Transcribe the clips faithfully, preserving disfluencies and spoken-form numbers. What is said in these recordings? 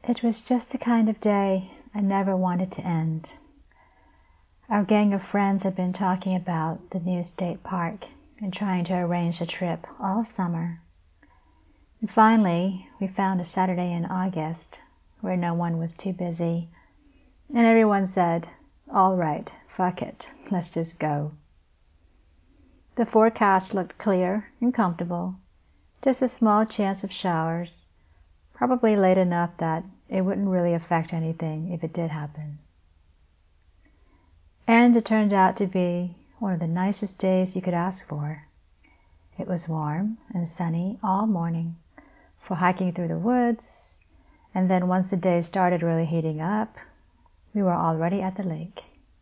It was just the kind of day I never wanted to end. Our gang of friends had been talking about the new state park and trying to arrange a trip all summer. And finally, we found a Saturday in August where no one was too busy, and everyone said, "All right, fuck it, let's just go." The forecast looked clear and comfortable, just a small chance of showers, probably late enough that it wouldn't really affect anything if it did happen. And it turned out to be one of the nicest days you could ask for. It was warm and sunny all morning for hiking through the woods, and then once the day started really heating up, we were already at the lake.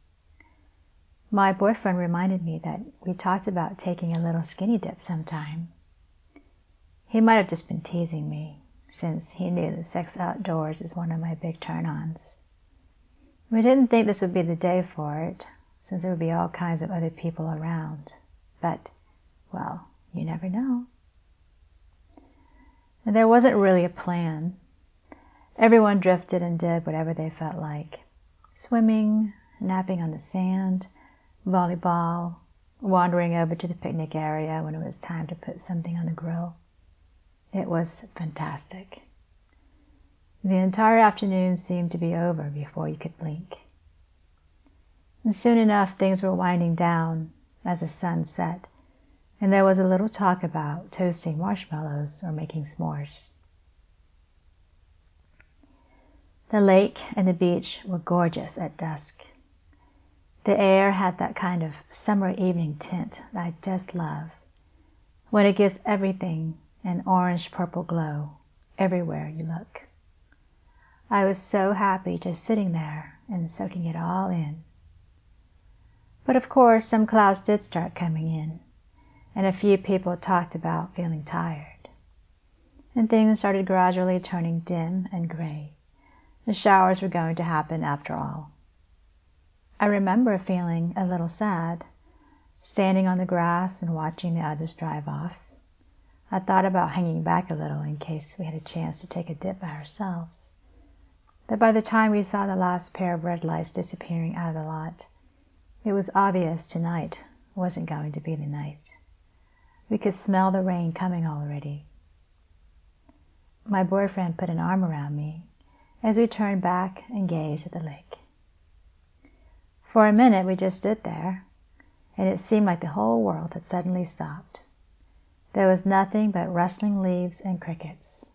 My boyfriend reminded me that we talked about taking a little skinny dip sometime. He might have just been teasing me, since he knew that sex outdoors is one of my big turn-ons. We didn't think this would be the day for it, since there would be all kinds of other people around. But, well, you never know. And there wasn't really a plan. Everyone drifted and did whatever they felt like. Swimming, napping on the sand, volleyball, wandering over to the picnic area when it was time to put something on the grill. It was fantastic. The entire afternoon seemed to be over before you could blink. And soon enough things were winding down as the sun set, and there was a little talk about toasting marshmallows or making s'mores. The lake and the beach were gorgeous at dusk. The air had that kind of summer evening tint that I just love, when it gives everything an orange-purple glow everywhere you look. I was so happy just sitting there and soaking it all in. But of course some clouds did start coming in, and a few people talked about feeling tired. And things started gradually turning dim and gray. The showers were going to happen after all. I remember feeling a little sad, standing on the grass and watching the others drive off. I thought about hanging back a little in case we had a chance to take a dip by ourselves. But by the time we saw the last pair of red lights disappearing out of the lot, it was obvious tonight wasn't going to be the night. We could smell the rain coming already. My boyfriend put an arm around me as we turned back and gazed at the lake. For a minute we just stood there, and it seemed like the whole world had suddenly stopped. There was nothing but rustling leaves and crickets.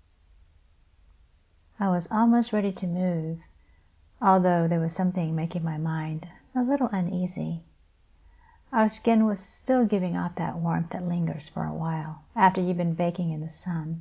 I was almost ready to move, although there was something making my mind a little uneasy. Our skin was still giving off that warmth that lingers for a while after you've been baking in the sun.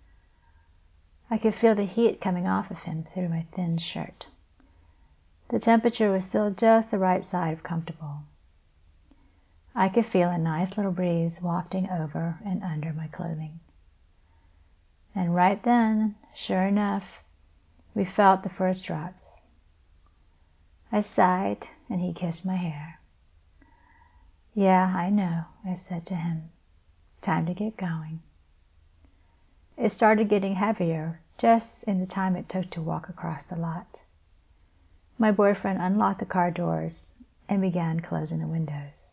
I could feel the heat coming off of him through my thin shirt. The temperature was still just the right side of comfortable. I could feel a nice little breeze wafting over and under my clothing. And right then, sure enough, we felt the first drops. I sighed, and he kissed my hair. "Yeah, I know," I said to him. "Time to get going." It started getting heavier just in the time it took to walk across the lot. My boyfriend unlocked the car doors and began closing the windows.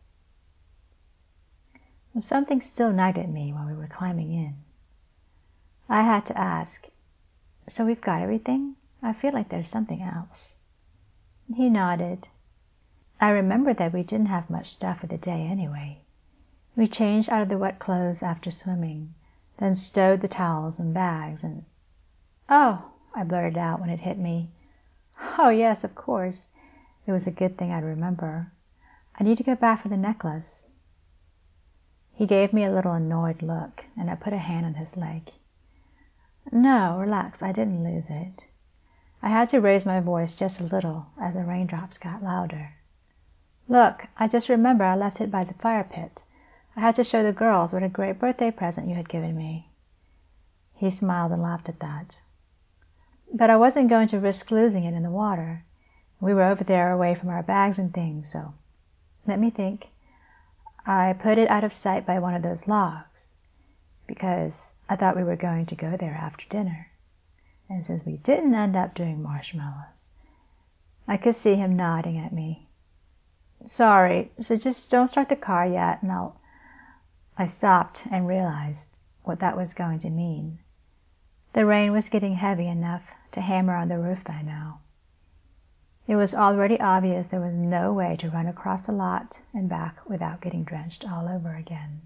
Something still nagged at me while we were climbing in. I had to ask, "So we've got everything? I feel like there's something else." He nodded. I remembered that we didn't have much stuff for the day anyway. We changed out of the wet clothes after swimming, then stowed the towels and bags and... "Oh," I blurted out when it hit me. "Oh yes, of course." It was a good thing I'd remember. "I need to go back for the necklace." He gave me a little annoyed look, and I put a hand on his leg. "No, relax, I didn't lose it." I had to raise my voice just a little as the raindrops got louder. "Look, I just remember I left it by the fire pit. I had to show the girls what a great birthday present you had given me." He smiled and laughed at that. "But I wasn't going to risk losing it in the water. We were over there away from our bags and things, so... Let me think. I put it out of sight by one of those logs, because I thought we were going to go there after dinner. and since we didn't end up doing marshmallows, I could see him nodding at me. Sorry, so just don't start the car yet, and I'll... I stopped and realized what that was going to mean. The rain was getting heavy enough to hammer on the roof by now. It was already obvious there was no way to run across the lot and back without getting drenched all over again.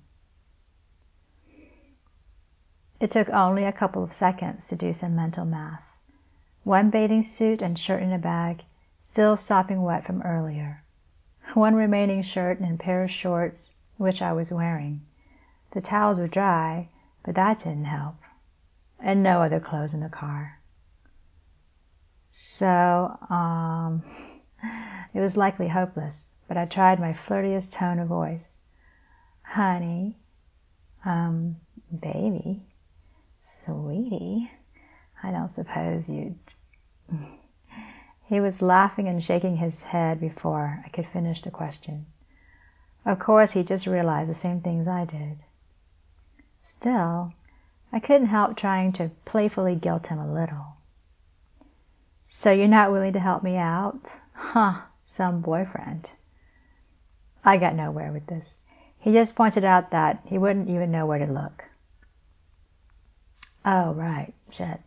It took only a couple of seconds to do some mental math. One bathing suit and shirt in a bag, still sopping wet from earlier. One remaining shirt and a pair of shorts, which I was wearing. The towels were dry, but that didn't help. And no other clothes in the car. So, um, it was likely hopeless, but I tried my flirtiest tone of voice. Honey, um, baby, sweetie, I don't suppose you'd... He was laughing and shaking his head before I could finish the question. Of course, he just realized the same things I did. Still, I couldn't help trying to playfully guilt him a little. So you're not willing to help me out? Huh, some boyfriend. I got nowhere with this. He just pointed out that he wouldn't even know where to look. Oh, right, shit.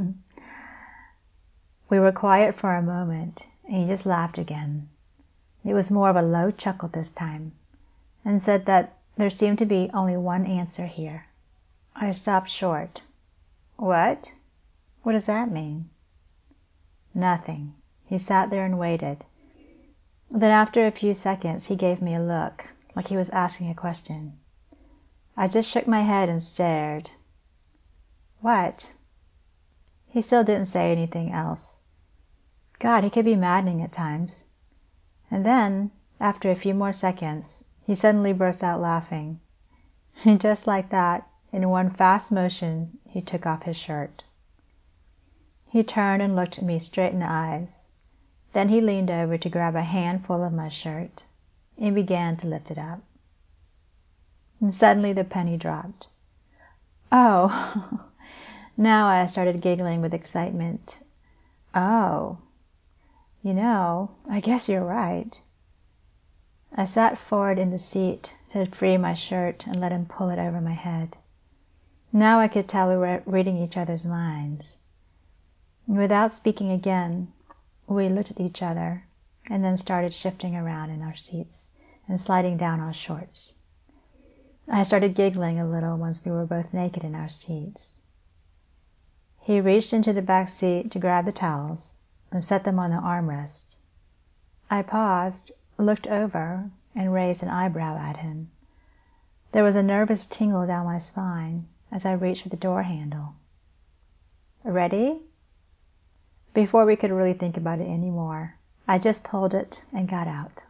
We were quiet for a moment, and he just laughed again. It was more of a low chuckle this time, and said that there seemed to be only one answer here. I stopped short. What? What does that mean? Nothing. He sat there and waited. Then after a few seconds, he gave me a look, like he was asking a question. I just shook my head and stared. What? He still didn't say anything else. God, he could be maddening at times. And then, after a few more seconds, he suddenly burst out laughing. And just like that, in one fast motion, he took off his shirt. He turned and looked me straight in the eyes. Then he leaned over to grab a handful of my shirt and began to lift it up. And suddenly the penny dropped. Oh! Now I started giggling with excitement. Oh, you know, I guess you're right. I sat forward in the seat to free my shirt and let him pull it over my head. Now I could tell we were reading each other's minds. Without speaking again, we looked at each other and then started shifting around in our seats and sliding down our shorts. I started giggling a little once we were both naked in our seats. He reached into the back seat to grab the towels and set them on the armrest. I paused, looked over, and raised an eyebrow at him. There was a nervous tingle down my spine as I reached for the door handle. Ready? Before we could really think about it anymore, I just pulled it and got out.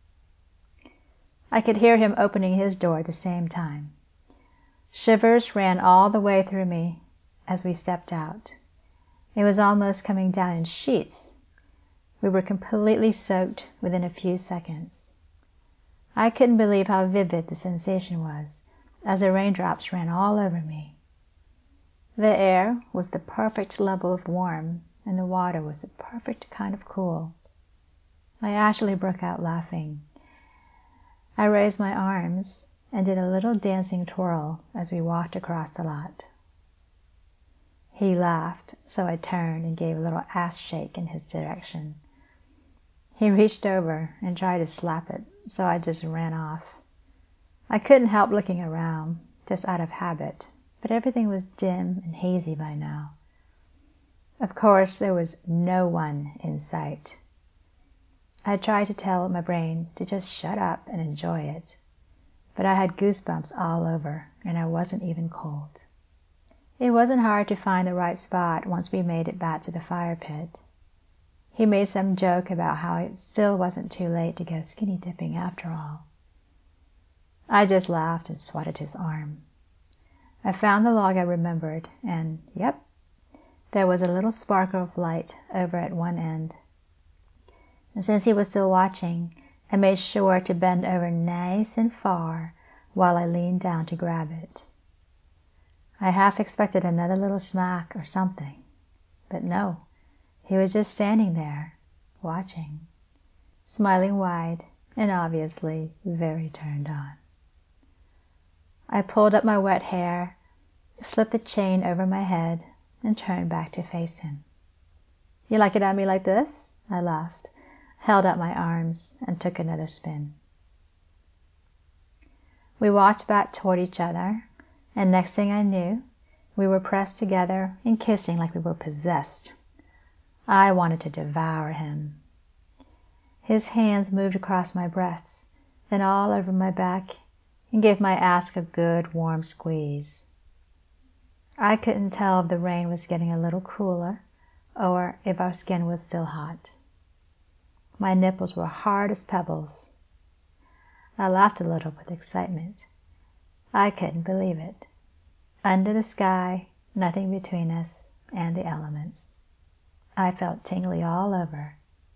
I could hear him opening his door at the same time. Shivers ran all the way through me as we stepped out. It was almost coming down in sheets. We were completely soaked within a few seconds. I couldn't believe how vivid the sensation was as the raindrops ran all over me. The air was the perfect level of warm, and the water was the perfect kind of cool. I actually broke out laughing. I raised my arms and did a little dancing twirl as we walked across the lot. He laughed, so I turned and gave a little ass shake in his direction. He reached over and tried to slap it, so I just ran off. I couldn't help looking around, just out of habit, but everything was dim and hazy by now. Of course, there was no one in sight. I tried to tell my brain to just shut up and enjoy it, but I had goosebumps all over, and I wasn't even cold. It wasn't hard to find the right spot once we made it back to the fire pit. He made some joke about how it still wasn't too late to go skinny dipping after all. I just laughed and swatted his arm. I found the log I remembered, and, yep, there was a little sparkle of light over at one end. And since he was still watching, I made sure to bend over nice and far while I leaned down to grab it. I half expected another little smack or something, But no, he was just standing there, watching, smiling wide and obviously very turned on. I pulled up my wet hair, slipped the chain over my head, and turned back to face him. "You like it on me like this?" I laughed, held out my arms, and took another spin. We walked back toward each other, and next thing I knew, we were pressed together and kissing like we were possessed. I wanted to devour him. His hands moved across my breasts, then all over my back, and gave my ass a good warm squeeze. I couldn't tell if the rain was getting a little cooler or if our skin was still hot. My nipples were hard as pebbles. I laughed a little with excitement. I couldn't believe it. Under the sky, nothing between us and the elements. I felt tingly all over.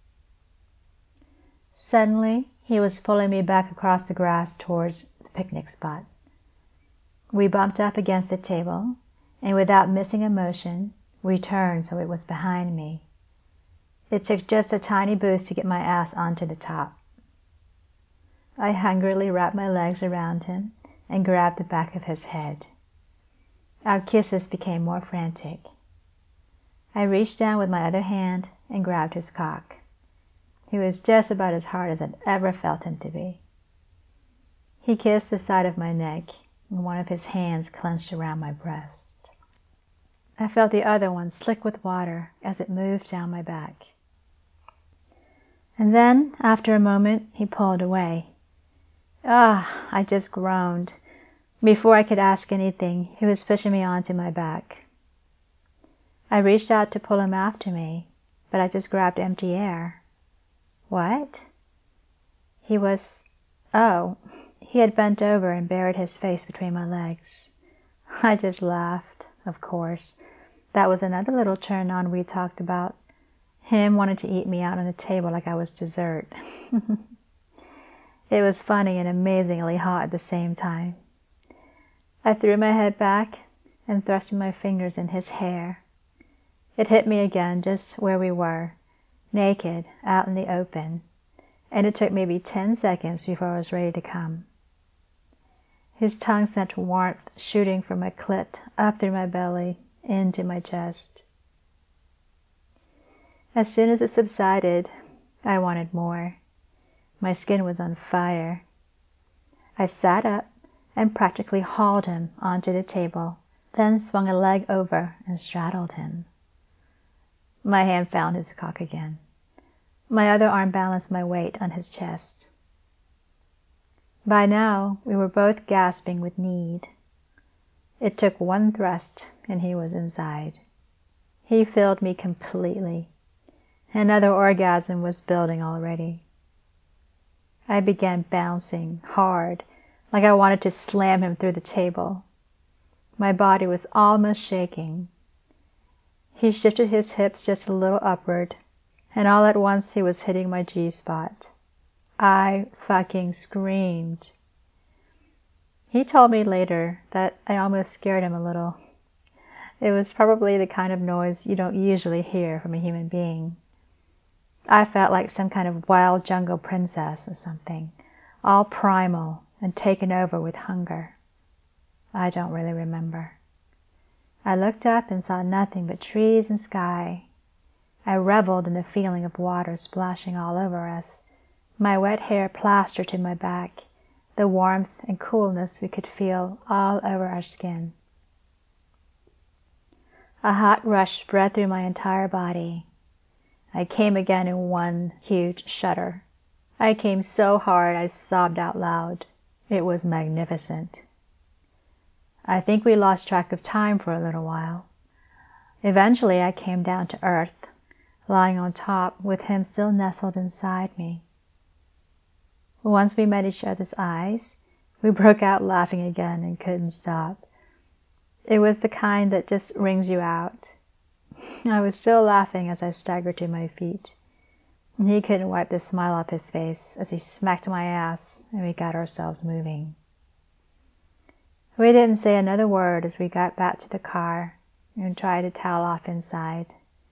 Suddenly, he was pulling me back across the grass towards the picnic spot. We bumped up against the table, and without missing a motion, we turned so it was behind me. It took just a tiny boost to get my ass onto the top. I hungrily wrapped my legs around him and grabbed the back of his head. Our kisses became more frantic. I reached down with my other hand and grabbed his cock. He was just about as hard as I'd ever felt him to be. He kissed the side of my neck, and one of his hands clenched around my breast. I felt the other one slick with water as it moved down my back. And then, after a moment, he pulled away. Ah, I just groaned. Before I could ask anything, he was pushing me onto my back. I reached out to pull him after me, but I just grabbed empty air. What? He was... Oh, he had bent over and buried his face between my legs. I just laughed, of course. That was another little turn-on we talked about. Him wanting to eat me out on the table like I was dessert. It was funny and amazingly hot at the same time. I threw my head back and thrust my fingers in his hair. It hit me again just where we were, naked, out in the open, and it took maybe ten seconds before I was ready to come. His tongue sent warmth shooting from my clit up through my belly into my chest. As soon as it subsided, I wanted more. My skin was on fire. I sat up and practically hauled him onto the table, then swung a leg over and straddled him. My hand found his cock again. My other arm balanced my weight on his chest. By now, we were both gasping with need. It took one thrust, and he was inside. He filled me completely. Another orgasm was building already. I began bouncing hard, like I wanted to slam him through the table. My body was almost shaking. He shifted his hips just a little upward, and all at once he was hitting my G-spot. I fucking screamed. He told me later that I almost scared him a little. It was probably the kind of noise you don't usually hear from a human being. I felt like some kind of wild jungle princess or something, all primal and taken over with hunger. I don't really remember. I looked up and saw nothing but trees and sky. I reveled in the feeling of water splashing all over us, my wet hair plastered to my back, the warmth and coolness we could feel all over our skin. A hot rush spread through my entire body. I came again in one huge shudder. I came so hard I sobbed out loud. It was magnificent. I think we lost track of time for a little while. Eventually I came down to earth, lying on top with him still nestled inside me. Once we met each other's eyes, we broke out laughing again and couldn't stop. It was the kind that just wrings you out. I was still laughing as I staggered to my feet, and he couldn't wipe the smile off his face as he smacked my ass and we got ourselves moving. We didn't say another word as we got back to the car and tried to towel off inside,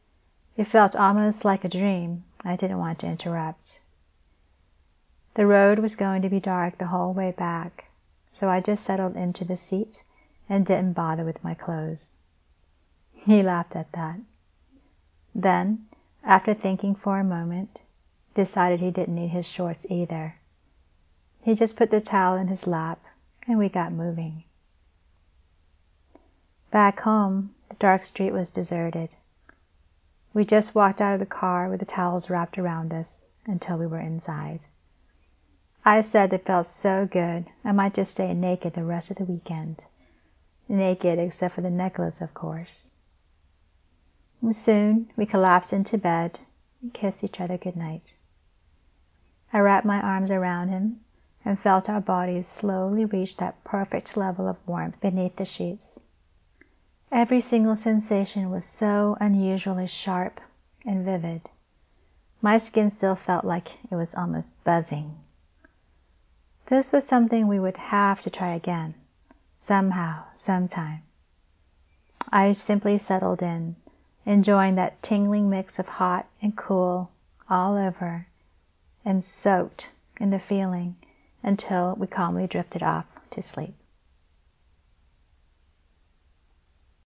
It felt almost like a dream. I didn't want to interrupt. The road was going to be dark the whole way back, so I just settled into the seat and didn't bother with my clothes. He laughed at that. Then, after thinking for a moment, decided he didn't need his shorts either. He just put the towel in his lap, and we got moving. Back home, the dark street was deserted. We just walked out of the car with the towels wrapped around us until we were inside. I said it felt so good I might just stay naked the rest of the weekend. Naked except for the necklace, of course. And soon we collapsed into bed and kissed each other goodnight. I wrapped my arms around him and felt our bodies slowly reach that perfect level of warmth beneath the sheets. Every single sensation was so unusually sharp and vivid. My skin still felt like it was almost buzzing. This was something we would have to try again, somehow, sometime. I simply settled in, enjoying that tingling mix of hot and cool all over, and soaked in the feeling until we calmly drifted off to sleep.